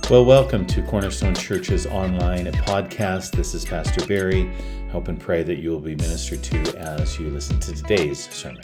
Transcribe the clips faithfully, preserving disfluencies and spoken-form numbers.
Well, welcome to Cornerstone Church's online podcast. This is Pastor Barry. Hope and pray that you will be ministered to as you listen to today's sermon.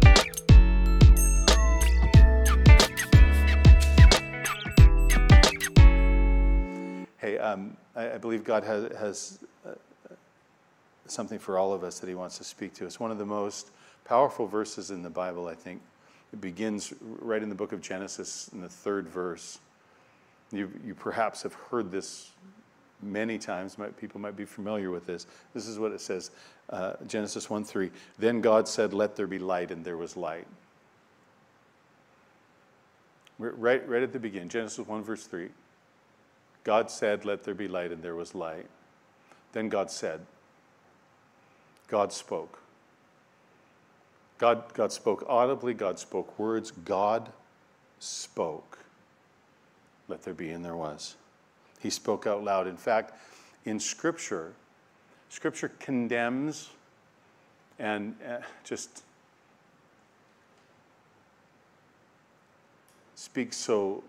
Hey, um, I, I believe God has, has uh, something for all of us that he wants to speak to us. One of the most powerful verses in the Bible, I think. It begins right in the book of Genesis in the third verse. You, you perhaps have heard this many times. Might, people might be familiar with this. This is what it says, uh, Genesis one three. Then God said, "Let there be light," and there was light. Right, right at the beginning, Genesis one verse three. God said, "Let there be light," and there was light. Then God said. God spoke. God, God spoke audibly. God spoke words. God spoke. Let there be, and there was. He spoke out loud. In fact, in Scripture, Scripture condemns and uh, just speaks so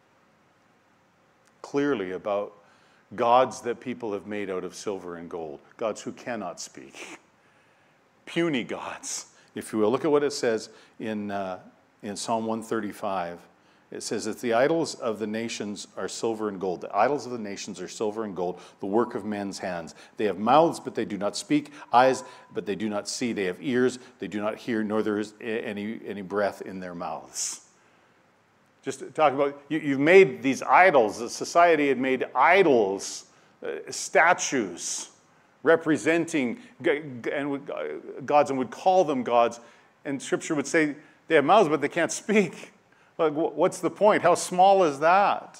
clearly about gods that people have made out of silver and gold, gods who cannot speak, puny gods, if you will. Look at what it says in uh, in Psalm one thirty-five. It says that the idols of the nations are silver and gold. The idols of the nations are silver and gold, the work of men's hands. They have mouths, but they do not speak, eyes, but they do not see. They have ears, they do not hear, nor there is any, any breath in their mouths. Just talk about, you, you've made these idols. The society had made idols, uh, statues, representing and gods, and would call them gods. And Scripture would say they have mouths, but they can't speak. Like, what's the point? How small is that?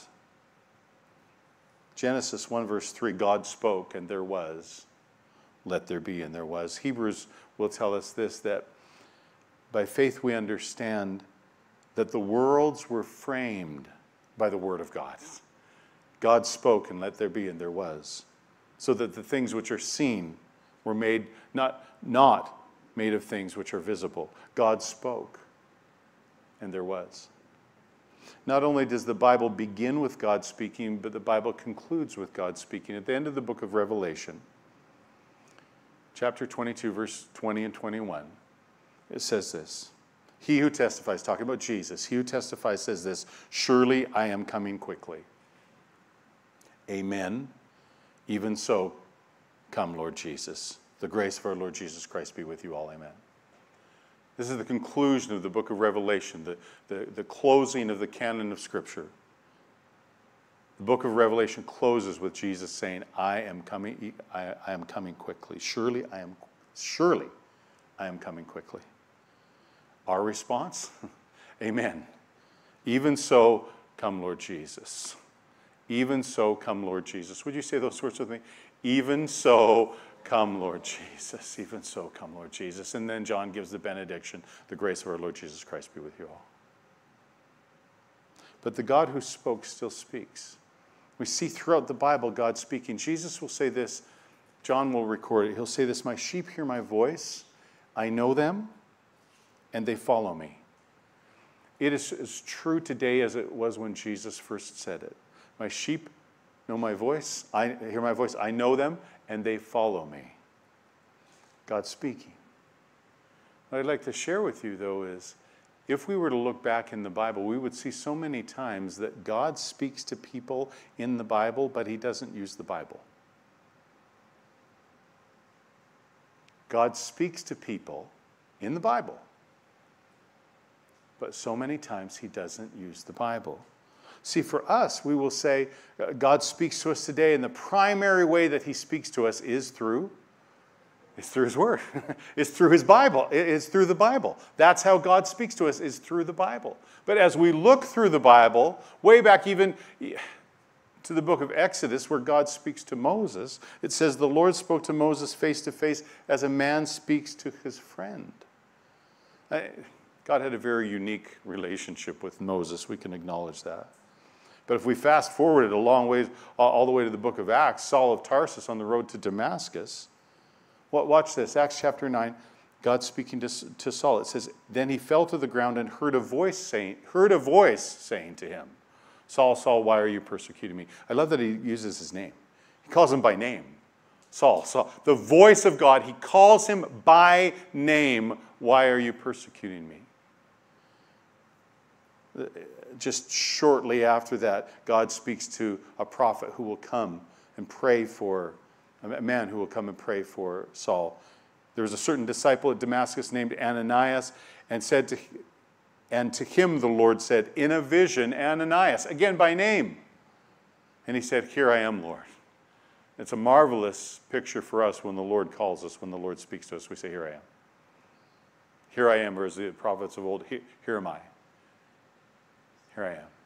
Genesis one verse three, God spoke and there was. Let there be, and there was. Hebrews will tell us this, that by faith we understand that the worlds were framed by the word of God. God spoke and let there be, and there was. So that the things which are seen were made, not, not made of things which are visible. God spoke and there was. Not only does the Bible begin with God speaking, but the Bible concludes with God speaking. At the end of the book of Revelation, chapter twenty-two, verse twenty and twenty-one, it says this. He who testifies, talking about Jesus, he who testifies says this, "Surely I am coming quickly." Amen. Even so, come, Lord Jesus. The grace of our Lord Jesus Christ be with you all. Amen. This is the conclusion of the book of Revelation, the, the, the closing of the canon of Scripture. The book of Revelation closes with Jesus saying, I am coming, I, I am coming quickly. Surely I am, surely I am coming quickly. Our response? Amen. Even so, come Lord Jesus. Even so, come Lord Jesus. Would you say those words with me? Even so, come, Lord Jesus. Even so, come, Lord Jesus. And then John gives the benediction. The grace of our Lord Jesus Christ be with you all. But the God who spoke still speaks. We see throughout the Bible God speaking. Jesus will say this. John will record it. He'll say this, "My sheep hear my voice. I know them, and they follow me." It is as true today as it was when Jesus first said it. My sheep know my voice. I hear my voice. I know them, and they follow me. God's speaking. What I'd like to share with you, though, is if we were to look back in the Bible, we would see so many times that God speaks to people in the Bible, but he doesn't use the Bible. God speaks to people in the Bible, but so many times he doesn't use the Bible. See, for us, we will say, God speaks to us today, and the primary way that he speaks to us is through, is through his word. It's through his Bible. It's through the Bible. That's how God speaks to us, is through the Bible. But as we look through the Bible, way back even to the book of Exodus, where God speaks to Moses, it says, the Lord spoke to Moses face to face as a man speaks to his friend. God had a very unique relationship with Moses. We can acknowledge that. But if we fast forward it a long ways, all the way to the book of Acts, Saul of Tarsus on the road to Damascus. Watch this, Acts chapter nine, God speaking to, to Saul. It says, then he fell to the ground and heard a voice saying, heard a voice saying to him, Saul, Saul, why are you persecuting me? I love that he uses his name. He calls him by name. Saul, Saul. The voice of God, he calls him by name. Why are you persecuting me? Just shortly after that, God speaks to a prophet who will come and pray for, a man who will come and pray for Saul. There was a certain disciple at Damascus named Ananias, and said to, and to him the Lord said, in a vision, Ananias, again by name. And he said, here I am, Lord. It's a marvelous picture for us when the Lord calls us, when the Lord speaks to us. We say, here I am. Here I am, or as the prophets of old, here, here am I. Here I am.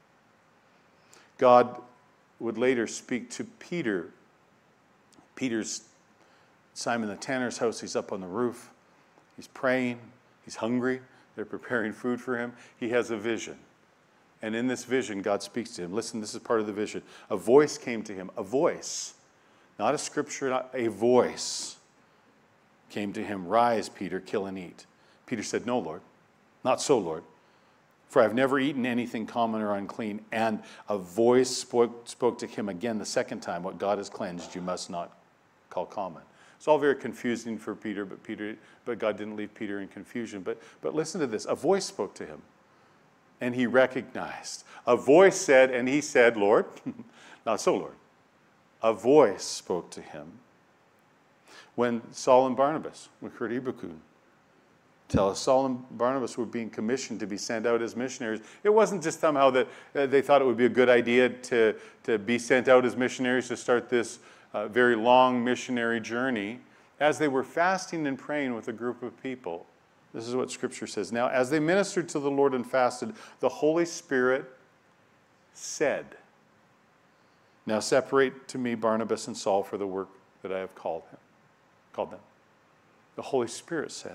God would later speak to Peter. Peter's Simon the tanner's house. He's up on the roof. He's praying. He's hungry. They're preparing food for him. He has a vision. And in this vision, God speaks to him. Listen, this is part of the vision. A voice came to him. A voice. Not a scripture, not a voice came to him. Rise, Peter, kill and eat. Peter said, no, Lord. Not so, Lord. For I've never eaten anything common or unclean. And a voice spoke, spoke to him again the second time. What God has cleansed, you must not call common. It's all very confusing for Peter, but Peter, but God didn't leave Peter in confusion. But, but listen to this. A voice spoke to him, and he recognized. A voice said, and he said, Lord, not so, Lord. A voice spoke to him. When Saul and Barnabas, Mukhribukun, tell us Saul and Barnabas were being commissioned to be sent out as missionaries. It wasn't just somehow that uh, they thought it would be a good idea to, to be sent out as missionaries to start this uh, very long missionary journey. As they were fasting and praying with a group of people, this is what Scripture says. Now, as they ministered to the Lord and fasted, the Holy Spirit said, now separate to me Barnabas and Saul for the work that I have called him, called them. The Holy Spirit said.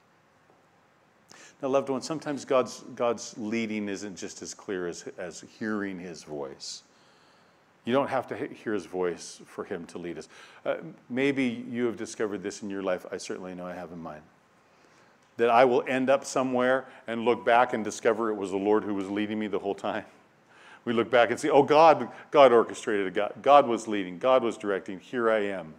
Now, loved ones, sometimes God's, God's leading isn't just as clear as, as hearing his voice. You don't have to hear his voice for him to lead us. Uh, maybe you have discovered this in your life. I certainly know I have in mine. That I will end up somewhere and look back and discover it was the Lord who was leading me the whole time. We look back and see, oh, God, God orchestrated it. God, God was leading. God was directing. Here I am.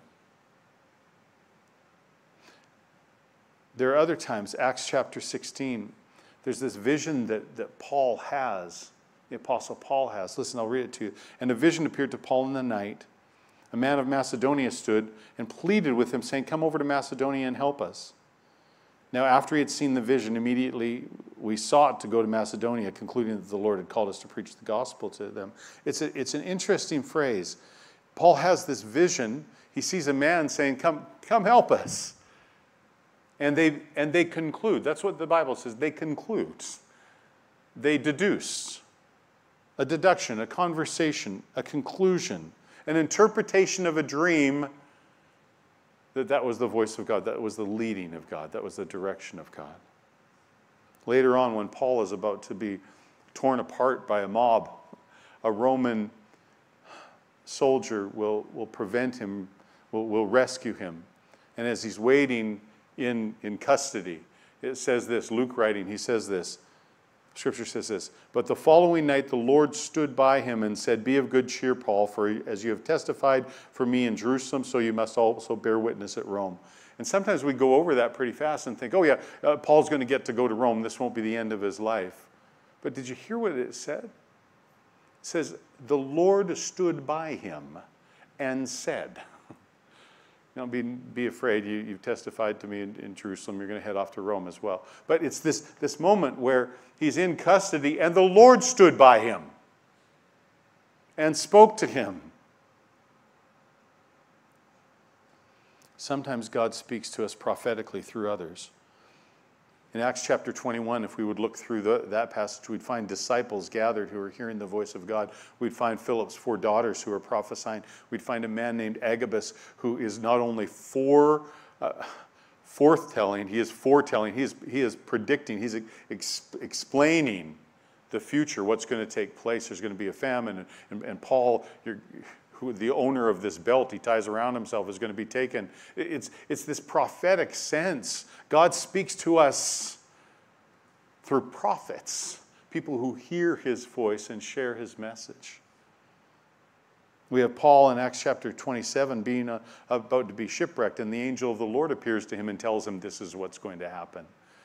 There are other times, Acts chapter sixteen, there's this vision that, that Paul has, the Apostle Paul has. Listen, I'll read it to you. And a vision appeared to Paul in the night. A man of Macedonia stood and pleaded with him, saying, come over to Macedonia and help us. Now, after he had seen the vision, immediately we sought to go to Macedonia, concluding that the Lord had called us to preach the gospel to them. It's, a, it's an interesting phrase. Paul has this vision. He sees a man saying, come, come help us. And they, and they conclude. That's what the Bible says. They conclude. They deduce. A deduction, a conversation, a conclusion, an interpretation of a dream that that was the voice of God. That was the leading of God. That was the direction of God. Later on, when Paul is about to be torn apart by a mob, a Roman soldier will, will prevent him, will, will rescue him. And as he's waiting in, in custody, it says this, Luke writing, he says this, Scripture says this, but the following night the Lord stood by him and said, be of good cheer, Paul, for as you have testified for me in Jerusalem, so you must also bear witness at Rome. And sometimes we go over that pretty fast and think, oh yeah, uh, Paul's going to get to go to Rome. This won't be the end of his life. But did you hear what it said? It says, the Lord stood by him and said, don't be, be afraid. You, you've testified to me in, in Jerusalem. You're going to head off to Rome as well. But it's this, this moment where he's in custody and the Lord stood by him and spoke to him. Sometimes God speaks to us prophetically through others. In Acts chapter twenty-one, if we would look through the, that passage, we'd find disciples gathered who are hearing the voice of God. We'd find Philip's four daughters who are prophesying. We'd find a man named Agabus who is not only fore, uh, forthtelling, he is foretelling, he is, he is predicting, he's ex explaining the future, what's going to take place. There's going to be a famine, and, and, and Paul, you're, who the owner of this belt he ties around himself, is going to be taken. It's, it's this prophetic sense. God speaks to us through prophets, people who hear his voice and share his message. We have Paul in Acts chapter twenty-seven being uh, about to be shipwrecked, and the angel of the Lord appears to him and tells him this is what's going to happen.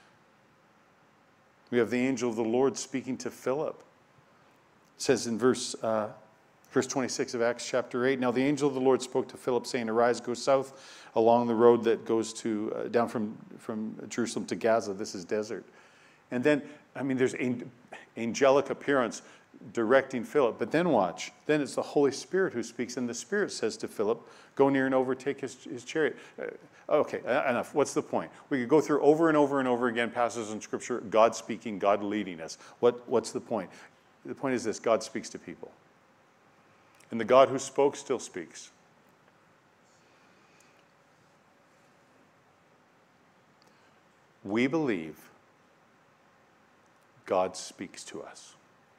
We have the angel of the Lord speaking to Philip. It says in verse, uh, verse twenty-six of Acts chapter eight, now the angel of the Lord spoke to Philip, saying, arise, go south along the road that goes to uh, down from, from Jerusalem to Gaza. This is desert. And then, I mean, there's an angelic appearance directing Philip. But then watch. Then it's the Holy Spirit who speaks, and the Spirit says to Philip, go near and overtake his, his chariot. Uh, okay, enough. What's the point? We could go through over and over and over again passages in Scripture, God speaking, God leading us. What, what's the point? The point is this: God speaks to people. And the God who spoke still speaks. We believe God speaks to us.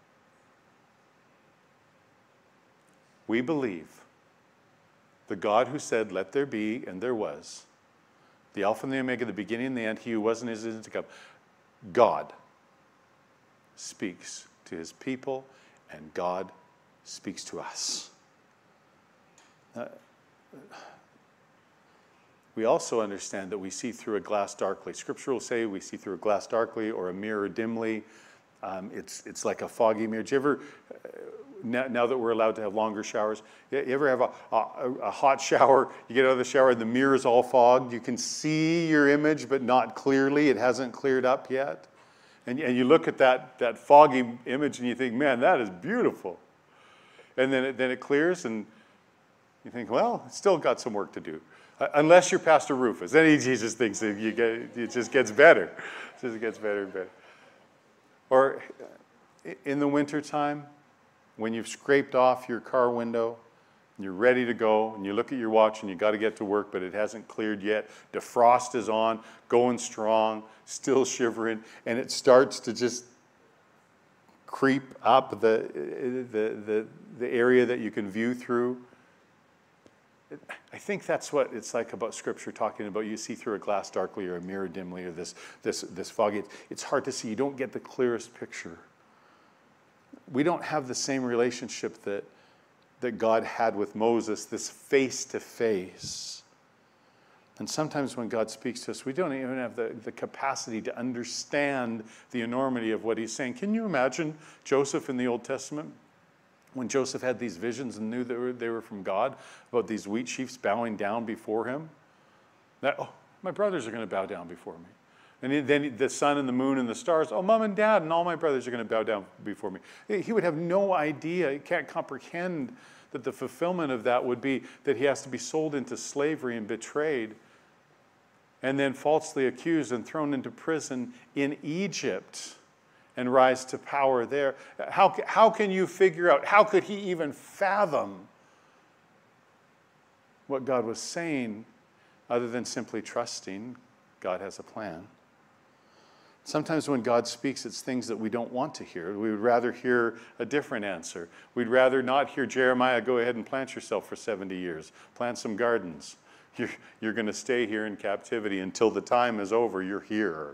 We believe the God who said, let there be, and there was, the Alpha and the Omega, the beginning and the end, he who was and is and is to come. God speaks to his people, and God speaks to us. Uh, we also understand that we see through a glass darkly. Scripture will say we see through a glass darkly or a mirror dimly. Um, it's, it's like a foggy mirror. Do you ever... Uh, Now, now that we're allowed to have longer showers, you ever have a, a, a hot shower, you get out of the shower and the mirror's all fogged, you can see your image but not clearly, it hasn't cleared up yet. And, and you look at that, that foggy image and you think, man, that is beautiful. And then it, then it clears and you think, well, it's still got some work to do. Uh, unless you're Pastor Rufus, then he just thinks that you get, it just gets better. It just gets better and better. Or in the wintertime, when you've scraped off your car window, and you're ready to go, and you look at your watch and you got to get to work, but it hasn't cleared yet. Defrost is on, going strong, still shivering, and it starts to just creep up the, the, the, the area that you can view through. I think that's what it's like about Scripture, talking about you see through a glass darkly or a mirror dimly or this, this, this foggy. It's hard to see. You don't get the clearest picture. We don't have the same relationship that, that God had with Moses, this face-to-face. And sometimes when God speaks to us, we don't even have the, the capacity to understand the enormity of what he's saying. Can you imagine Joseph in the Old Testament? When Joseph had these visions and knew that they were, they were from God, about these wheat sheaves bowing down before him. That, oh, my brothers are going to bow down before me. And then the sun and the moon and the stars, oh, mom and dad and all my brothers are going to bow down before me. He would have no idea, he can't comprehend that the fulfillment of that would be that he has to be sold into slavery and betrayed and then falsely accused and thrown into prison in Egypt and rise to power there. How, how can you figure out, how could he even fathom what God was saying other than simply trusting God has a plan? Sometimes when God speaks, it's things that we don't want to hear. We would rather hear a different answer. We'd rather not hear Jeremiah, go ahead and plant yourself for seventy years. Plant some gardens. You're, you're going to stay here in captivity until the time is over. You're here.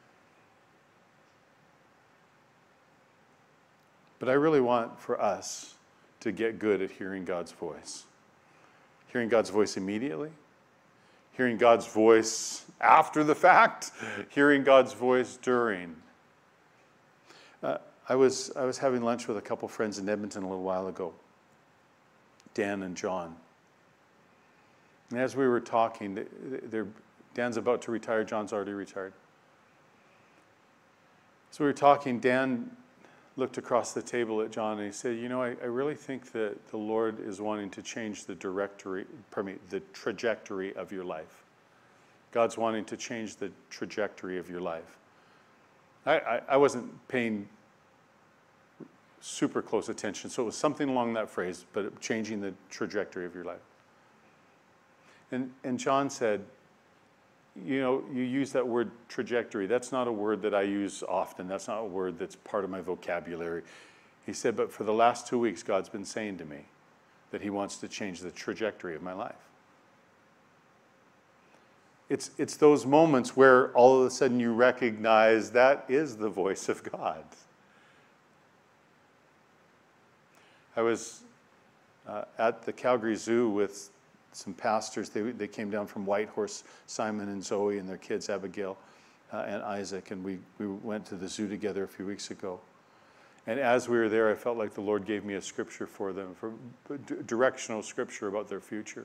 But I really want for us to get good at hearing God's voice. Hearing God's voice immediately. Hearing God's voice after the fact, hearing God's voice during. Uh, I was I was having lunch with a couple friends in Edmonton a little while ago, Dan and John. And as we were talking, they're, Dan's about to retire, John's already retired. So we were talking, Dan looked across the table at John and he said, you know, I, I really think that the Lord is wanting to change the directory, pardon me, the trajectory of your life. God's wanting to change the trajectory of your life. I, I, I wasn't paying super close attention, so it was something along that phrase, but changing the trajectory of your life. And, and John said, you know, you use that word trajectory. That's not a word that I use often. That's not a word that's part of my vocabulary. He said, but for the last two weeks, God's been saying to me that he wants to change the trajectory of my life. It's, it's those moments where all of a sudden you recognize that is the voice of God. I was uh, at the Calgary Zoo with some pastors. They, they came down from Whitehorse, Simon and Zoe and their kids, Abigail uh, and Isaac, and we, we went to the zoo together a few weeks ago. And as we were there, I felt like the Lord gave me a scripture for them, for directional scripture about their future.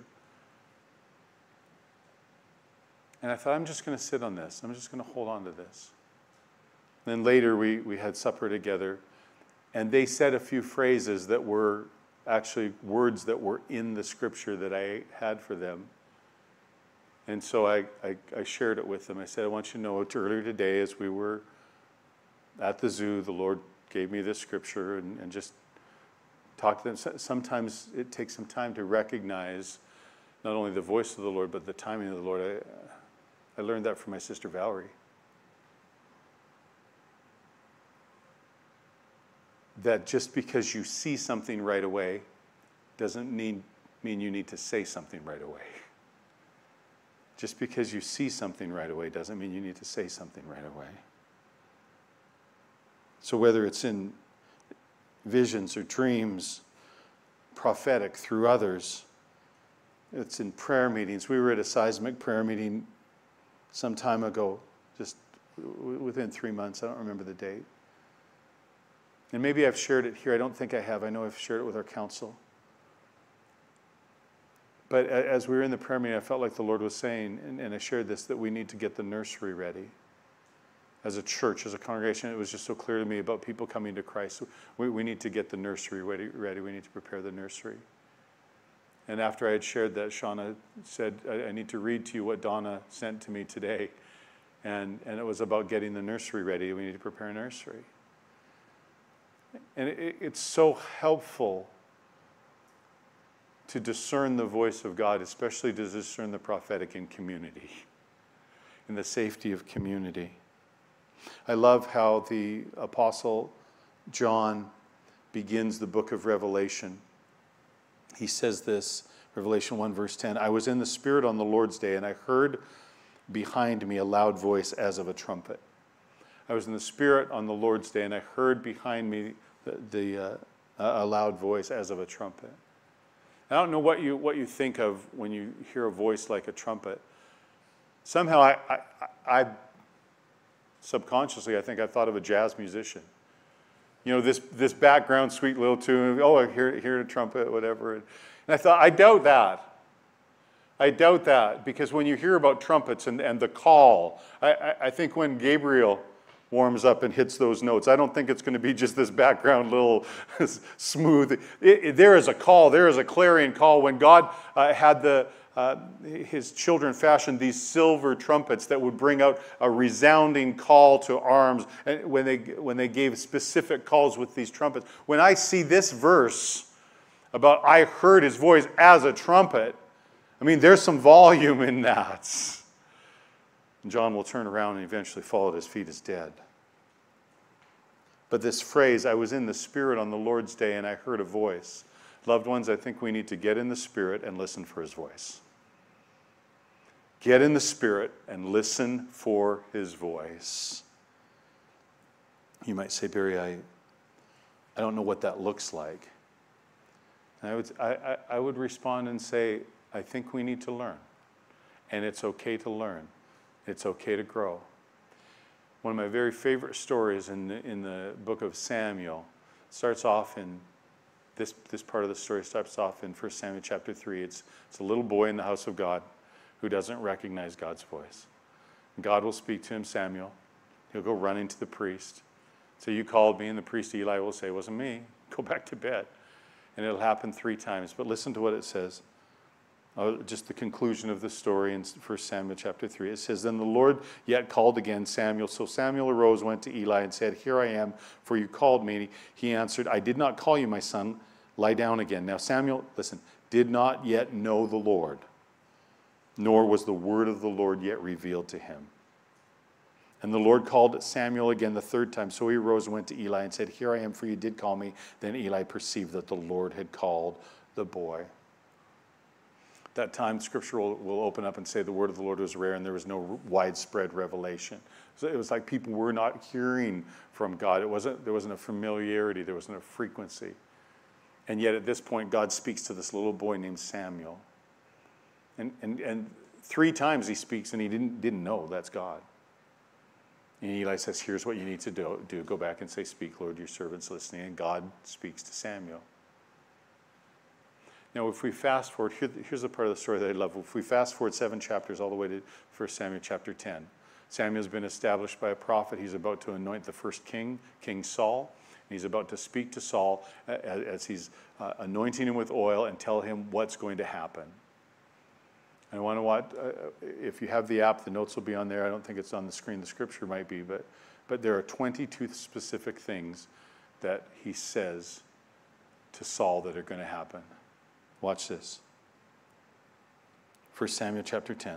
And I thought, I'm just going to sit on this. I'm just going to hold on to this. Then later we, we had supper together, and they said a few phrases that were actually words that were in the scripture that I had for them. And so I, I, I shared it with them. I said, I want you to know, earlier today as we were at the zoo, the Lord gave me this scripture, and, and just talk to them. Sometimes it takes some time to recognize not only the voice of the Lord, but the timing of the Lord. I, I learned that from my sister Valerie. That just because you see something right away doesn't mean, mean you need to say something right away. Just because you see something right away doesn't mean you need to say something right away. So whether it's in visions or dreams, prophetic through others, it's in prayer meetings. We were at a seismic prayer meeting some time ago, just within three months. I don't remember the date. And maybe I've shared it here. I don't think I have. I know I've shared it with our council. But as we were in the prayer meeting, I felt like the Lord was saying, and, and I shared this, that we need to get the nursery ready. As a church, as a congregation, it was just so clear to me about people coming to Christ. We, we need to get the nursery ready, ready. We need to prepare the nursery. And after I had shared that, Shauna said, I, I need to read to you what Donna sent to me today. And, and it was about getting the nursery ready. We need to prepare a nursery. And it, it's so helpful to discern the voice of God, especially to discern the prophetic in community, in the safety of community. I love how the Apostle John begins the book of Revelation. He says this, Revelation one, verse ten, I was in the Spirit on the Lord's day, and I heard behind me a loud voice as of a trumpet. I was in the Spirit on the Lord's day, and I heard behind me the, the uh, a loud voice as of a trumpet. I don't know what you what you think of when you hear a voice like a trumpet. Somehow, I, I, I subconsciously, I think I thought of a jazz musician. You know, this this background sweet little tune. Oh, I hear hear a trumpet, whatever. And I thought, I doubt that. I doubt that, because when you hear about trumpets and, and the call, I, I, I think when Gabriel warms up and hits those notes, I don't think it's going to be just this background little smooth. It, it, there is a call. There is a clarion call. When God uh, had the uh, his children fashion these silver trumpets that would bring out a resounding call to arms, and when they when they gave specific calls with these trumpets. When I see this verse about I heard his voice as a trumpet, I mean, there's some volume in that. And John will turn around and eventually fall at his feet as dead. But this phrase, I was in the Spirit on the Lord's day and I heard a voice. Loved ones, I think we need to get in the Spirit and listen for his voice. Get in the Spirit and listen for his voice. You might say, Barry, I, I don't know what that looks like. And I would, I, I, I would respond and say, I think we need to learn. And it's okay to learn. It's okay to grow. One of my very favorite stories in the, in the book of Samuel starts off in, this, this part of the story starts off in First Samuel chapter three. It's, it's a little boy in the house of God who doesn't recognize God's voice. God will speak to him, Samuel. He'll go running to the priest. So you called me, and the priest Eli will say, it wasn't me. Go back to bed. And it'll happen three times. But listen to what it says. Uh, just the conclusion of the story in First Samuel chapter three. It says, then the Lord yet called again Samuel. So Samuel arose, went to Eli, and said, here I am, for you called me. And he answered, I did not call you, my son. Lie down again. Now Samuel, listen, did not yet know the Lord, nor was the word of the Lord yet revealed to him. And the Lord called Samuel again the third time. So he arose and went to Eli and said, here I am, for you did call me. Then Eli perceived that the Lord had called the boy. That time, Scripture will, will open up and say the word of the Lord was rare and there was no widespread revelation. So it was like people were not hearing from God. It wasn't, there wasn't a familiarity. There wasn't a frequency. And yet at this point, God speaks to this little boy named Samuel. And, and, and three times he speaks, and he didn't, didn't know that's God. And Eli says, here's what you need to do. do. Go back and say, speak, Lord, your servant's listening. And God speaks to Samuel. Now, if we fast forward, here, here's the part of the story that I love. If we fast forward seven chapters all the way to First Samuel chapter ten, Samuel's been established by a prophet. He's about to anoint the first king, King Saul. And he's about to speak to Saul as he's uh, anointing him with oil and tell him what's going to happen. And I want to watch, uh, if you have the app, the notes will be on there. I don't think it's on the screen. The scripture might be, but, but there are twenty-two specific things that he says to Saul that are going to happen. Watch this. First Samuel chapter ten.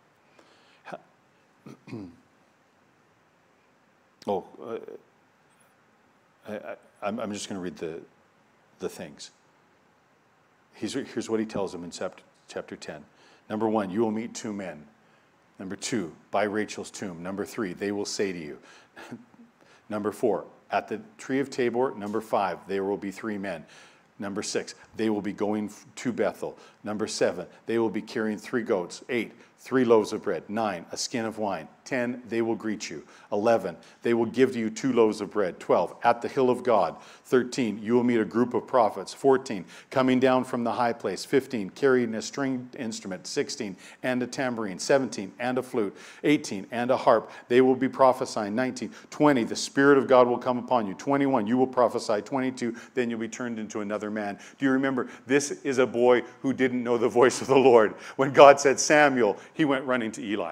oh, uh, I, I, I'm, I'm just going to read the, the things. He's, here's what he tells him in chapter, chapter ten. Number one, you will meet two men. Number two, by Rachel's tomb. Number three, they will say to you. Number four, at the tree of Tabor. Number five, there will be three men. Number six, they will be going to Bethel. Number seven, they will be carrying three goats. Eight, three loaves of bread. Nine, a skin of wine. Ten, they will greet you. Eleven, they will give to you two loaves of bread. Twelve, at the hill of God. Thirteen, you will meet a group of prophets. Fourteen, coming down from the high place. Fifteen, carrying a stringed instrument. Sixteen, and a tambourine. Seventeen, and a flute. Eighteen, and a harp. They will be prophesying. Nineteen, twenty, the Spirit of God will come upon you. Twenty-one, you will prophesy. Twenty-two, then you'll be turned into another man. Do you remember? This is a boy who didn't know the voice of the Lord. When God said Samuel, he went running to Eli.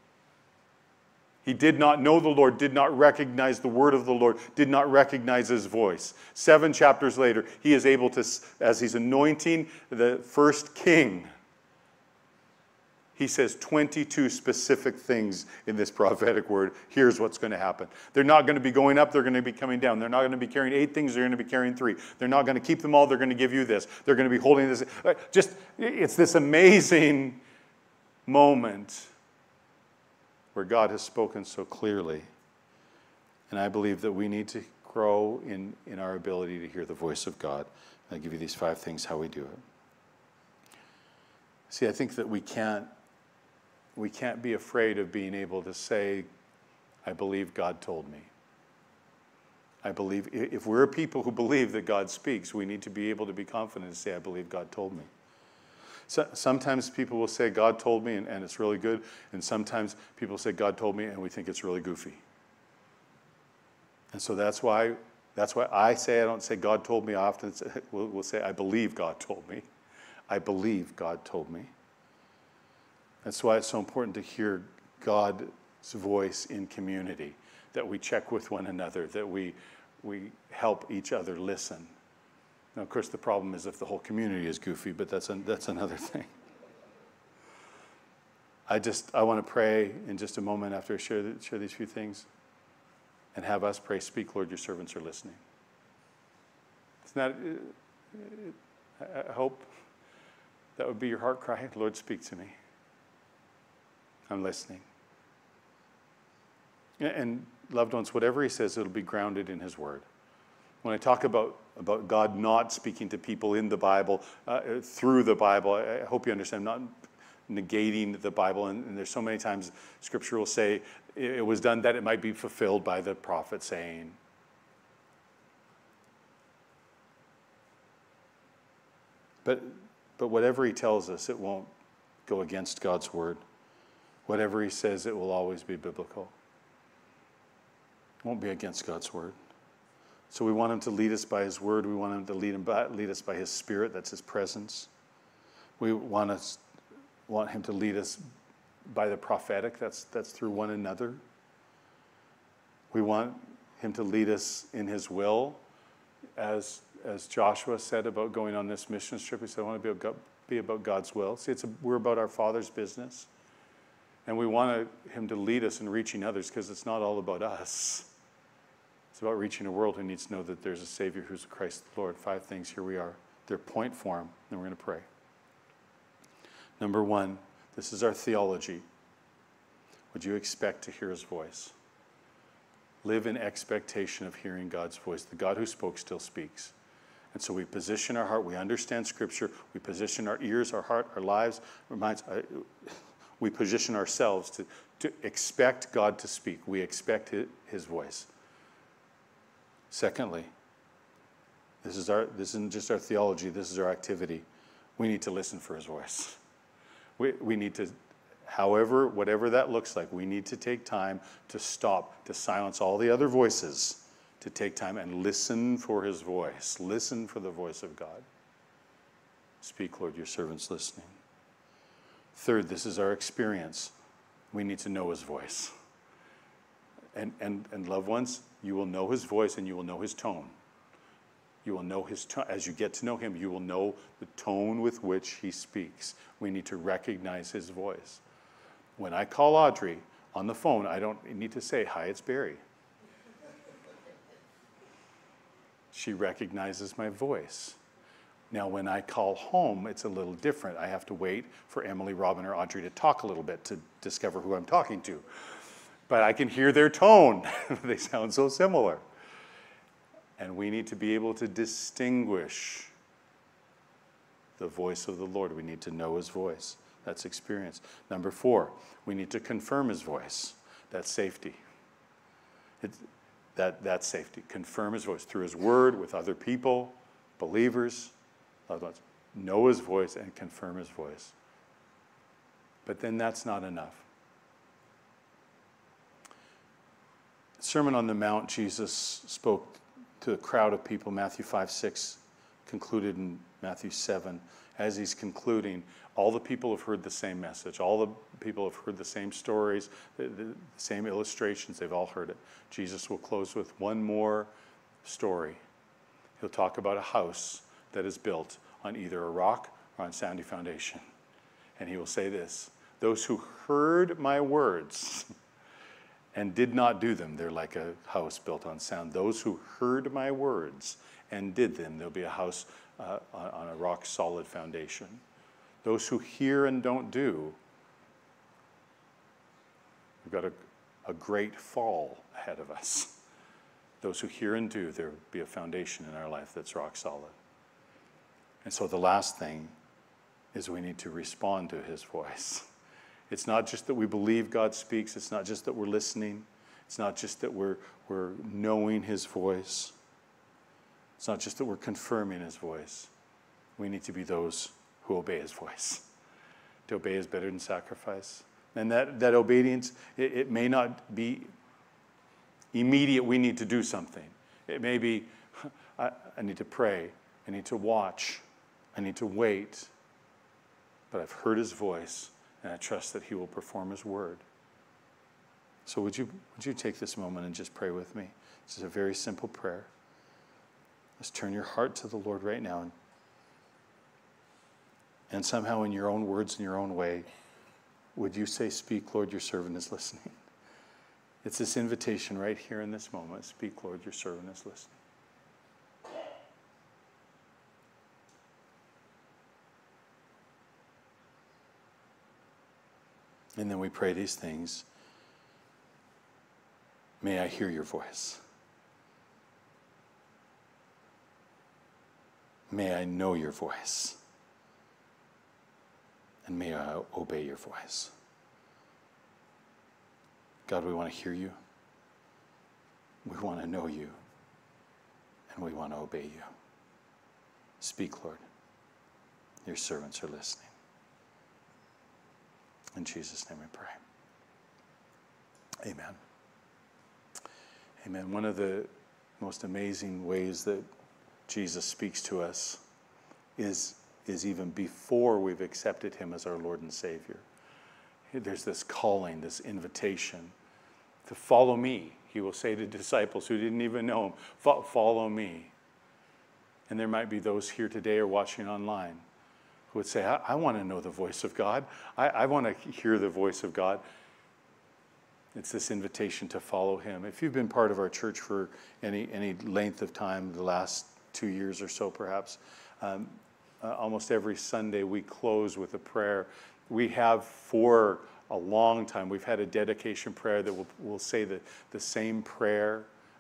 He did not know the Lord, did not recognize the word of the Lord, did not recognize his voice. Seven chapters later, he is able to, as he's anointing the first king, he says twenty-two specific things in this prophetic word. Here's what's going to happen. They're not going to be going up, they're going to be coming down. They're not going to be carrying eight things, they're going to be carrying three. They're not going to keep them all, they're going to give you this. They're going to be holding this. Just, it's this amazing moment where God has spoken so clearly. And I believe that we need to grow in, in our ability to hear the voice of God. I'll give you these five things how we do it. See, I think that we can't we can't be afraid of being able to say, I believe God told me. I believe, if we're a people who believe that God speaks, we need to be able to be confident and say, I believe God told me. So, sometimes people will say, God told me, and, and it's really good. And sometimes people say, God told me, and we think it's really goofy. And so that's why, that's why I say, I don't say God told me. I often say, we'll, we'll say, I believe God told me. I believe God told me. That's why it's so important to hear God's voice in community, that we check with one another, that we, we help each other listen. Now, of course, the problem is if the whole community is goofy, but that's, a, that's another thing. I just, I want to pray in just a moment after I share, the, share these few things and have us pray, speak, Lord, your servants are listening. It's not, I hope that would be your heart cry. Lord, speak to me. I'm listening. And loved ones, whatever he says, it'll be grounded in his word. When I talk about, about God not speaking to people in the Bible, uh, through the Bible, I hope you understand, I'm not negating the Bible. And, and there's so many times Scripture will say it was done that it might be fulfilled by the prophet saying. But, but whatever he tells us, it won't go against God's word. Whatever he says, it will always be biblical. It won't be against God's word. So we want him to lead us by his word. We want him to lead, him by, lead us by his spirit. That's his presence. We want, us, want him to lead us by the prophetic. That's, that's through one another. We want him to lead us in his will. As, as Joshua said about going on this mission trip, he said, I want to be about, be about God's will. See, it's a, we're about our Father's business. And we want him to lead us in reaching others because it's not all about us. It's about reaching a world who needs to know that there's a Savior who's Christ the Lord. Five things, here we are. They're point form, and we're going to pray. Number one, this is our theology. Would you expect to hear his voice? Live in expectation of hearing God's voice. The God who spoke still speaks. And so we position our heart, we understand Scripture, we position our ears, our heart, our lives, our minds. Uh, we position ourselves to, to expect God to speak. We expect his, his voice. Secondly, this is our this isn't just our theology, this is our activity. We need to listen for his voice. We, we need to, however, whatever that looks like, we need to take time to stop, to silence all the other voices, to take time and listen for his voice. Listen for the voice of God. Speak, Lord, your servant's listening. Third, this is our experience. We need to know his voice. And, and, and loved ones, you will know his voice and you will know his tone. You will know his tone. As you get to know him, you will know the tone with which he speaks. We need to recognize his voice. When I call Audrey on the phone, I don't need to say, "Hi, it's Barry." She recognizes my voice. Now, when I call home, it's a little different. I have to wait for Emily, Robin, or Audrey to talk a little bit to discover who I'm talking to. But I can hear their tone. They sound so similar. And we need to be able to distinguish the voice of the Lord. We need to know his voice. That's experience. Number four, we need to confirm his voice. That's safety. It's, that, that's safety. Confirm his voice through his word, with other people, believers, loved ones. Know his voice and confirm his voice. But then that's not enough. Sermon on the Mount, Jesus spoke to a crowd of people, Matthew five, six, concluded in Matthew seven. As he's concluding, all the people have heard the same message. All the people have heard the same stories, the, the, the same illustrations. They've all heard it. Jesus will close with one more story. He'll talk about a house that is built on either a rock or on sandy foundation. And he will say this: those who heard my words and did not do them, they're like a house built on sand. Those who heard my words and did them, there'll be a house uh, on, on a rock solid foundation. Those who hear and don't do, we've got a, a great fall ahead of us. Those who hear and do, there'll be a foundation in our life that's rock solid. And so the last thing is we need to respond to his voice. It's not just that we believe God speaks. It's not just that we're listening. It's not just that we're, we're knowing his voice. It's not just that we're confirming his voice. We need to be those who obey his voice. To obey is better than sacrifice. And that, that obedience, it, it may not be immediate. We need to do something. It may be, I, I need to pray. I need to watch. I need to wait. But I've heard his voice, and I trust that he will perform his word. So would you, would you take this moment and just pray with me? This is a very simple prayer. Just turn your heart to the Lord right now. And, and somehow in your own words, in your own way, would you say, "Speak, Lord, your servant is listening." It's this invitation right here in this moment. Speak, Lord, your servant is listening. And then we pray these things. May I hear your voice. May I know your voice. And may I obey your voice. God, we want to hear you. We want to know you. And we want to obey you. Speak, Lord. Your servants are listening. In Jesus' name we pray. Amen. Amen. One of the most amazing ways that Jesus speaks to us is, is even before we've accepted him as our Lord and Savior. There's this calling, this invitation to follow me. He will say to disciples who didn't even know him, "Follow me." And there might be those here today or watching online who would say, I, I want to know the voice of God. I, I want to hear the voice of God. It's this invitation to follow him. If you've been part of our church for any, any length of time, the last two years or so perhaps, um, uh, almost every Sunday we close with a prayer. We have for a long time, we've had a dedication prayer that will will say the, the same prayer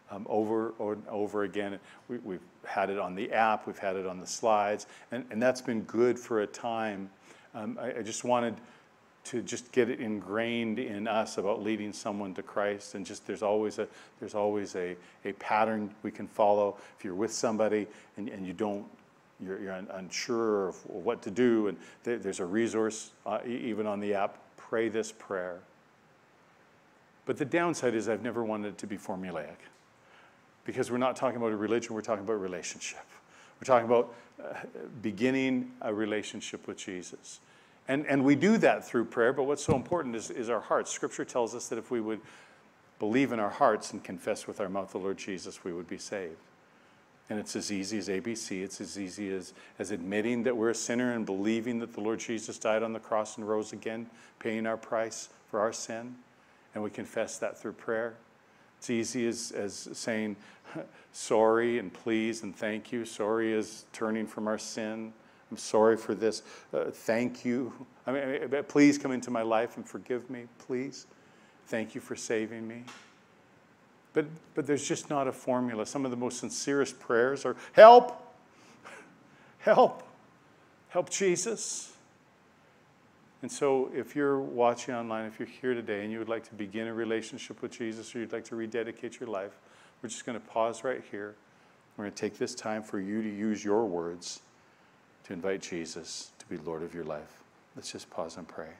um, over and over again. We, we've had it on the app, we've had it on the slides, and, and that's been good for a time. Um, I, I just wanted to just get it ingrained in us about leading someone to Christ, and just there's always a there's always a, a pattern we can follow. If you're with somebody and, and you don't, you're, you're unsure of what to do, and there, there's a resource uh, even on the app, pray this prayer. But the downside is I've never wanted it to be formulaic, because we're not talking about a religion, we're talking about relationship. We're talking about uh, beginning a relationship with Jesus. And, and we do that through prayer, but what's so important is, is our hearts. Scripture tells us that if we would believe in our hearts and confess with our mouth the Lord Jesus, we would be saved. And it's as easy as A B C. It's as easy as, as admitting that we're a sinner and believing that the Lord Jesus died on the cross and rose again, paying our price for our sin. And we confess that through prayer. It's easy as, as saying sorry and please and thank you. Sorry is turning from our sin. I'm sorry for this. Uh, thank you. I mean, I mean, please come into my life and forgive me, please. Thank you for saving me. But, but there's just not a formula. Some of the most sincerest prayers are, help, help, help Jesus. And so if you're watching online, if you're here today and you would like to begin a relationship with Jesus, or you'd like to rededicate your life, we're just going to pause right here. We're going to take this time for you to use your words to invite Jesus to be Lord of your life. Let's just pause and pray.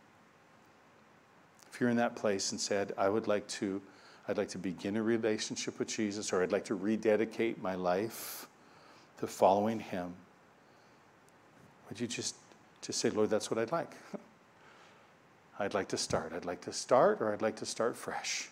If you're in that place and said, I would like to, I'd like to begin a relationship with Jesus, or I'd like to rededicate my life to following him, would you just, just say, Lord, that's what I'd like. I'd like to start. I'd like to start, or I'd like to start fresh.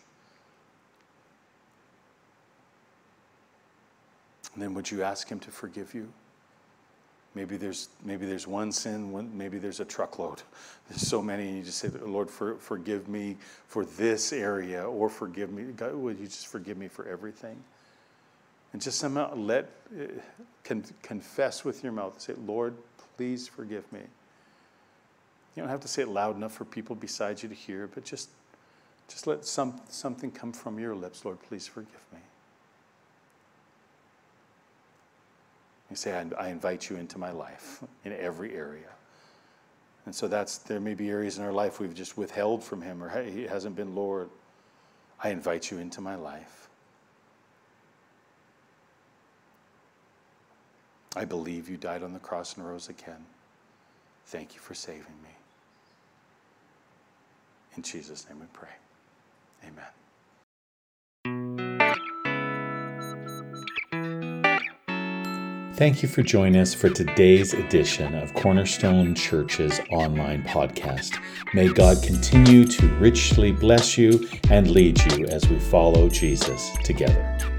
And then would you ask him to forgive you? Maybe there's maybe there's one sin, one, maybe there's a truckload. There's so many, and you just say, Lord, for, forgive me for this area, or forgive me. God, would you just forgive me for everything? And just somehow let, uh, con- confess with your mouth. Say, Lord, please forgive me. You don't have to say it loud enough for people beside you to hear, but just, just let some something come from your lips. Lord, please forgive me. You say, I, I invite you into my life in every area. And so that's, there may be areas in our life we've just withheld from him, or he hasn't been Lord. I invite you into my life. I believe you died on the cross and rose again. Thank you for saving me. In Jesus' name we pray. Amen. Thank you for joining us for today's edition of Cornerstone Church's online podcast. May God continue to richly bless you and lead you as we follow Jesus together.